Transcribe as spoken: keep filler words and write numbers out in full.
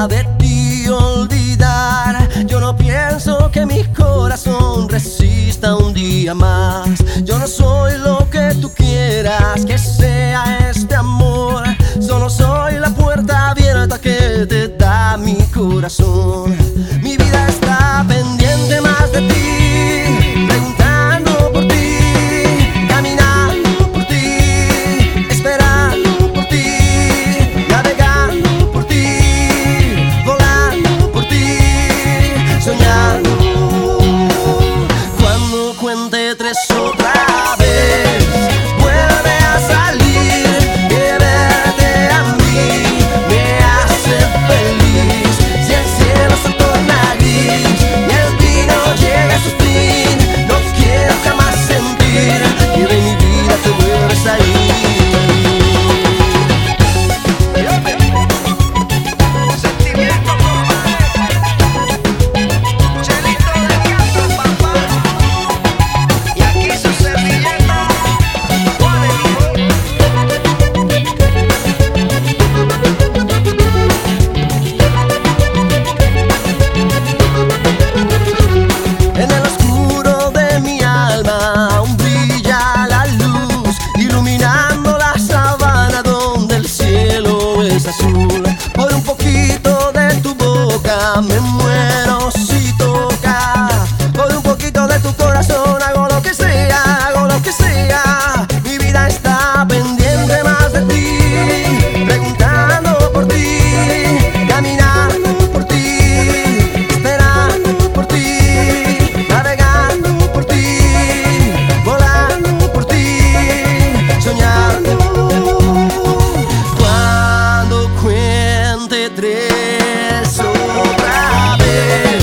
forma de ti olvidar. Yo no pienso que mi corazón resista un día más. Yo no soy lo que tú quieras que sea este amor. Solo soy la puerta abierta que te da mi corazón. Mi vida está pendiente más de ti, preguntando por ti, caminando por ti, esperando por ti, navegando por ti, volando por ti, soñando. Cuando cuente tres otra vez, vuelve a salir, que verte a mí me hace feliz. Si el cielo se torna gris y el vino llega a su fin, no quiero jamás sentir que de mi vida te vuelves a ir. Sentimiento, compadre. Chelito de Castro, papá. Y aquí su servilleta, Juan el Hijo. En el oscuro de mi alma aún brilla la luz, iluminando la sabana donde el cielo es azul. Por un poquito de tu boca me muero si toca. Por un poquito de tu corazón hago lo que sea, hago lo que sea. Mi vida está pendiente más de ti, preguntando por ti, caminando por ti, esperando por ti, navegando por ti, volando por ti, soñando. Cuando cuente tres otra vez,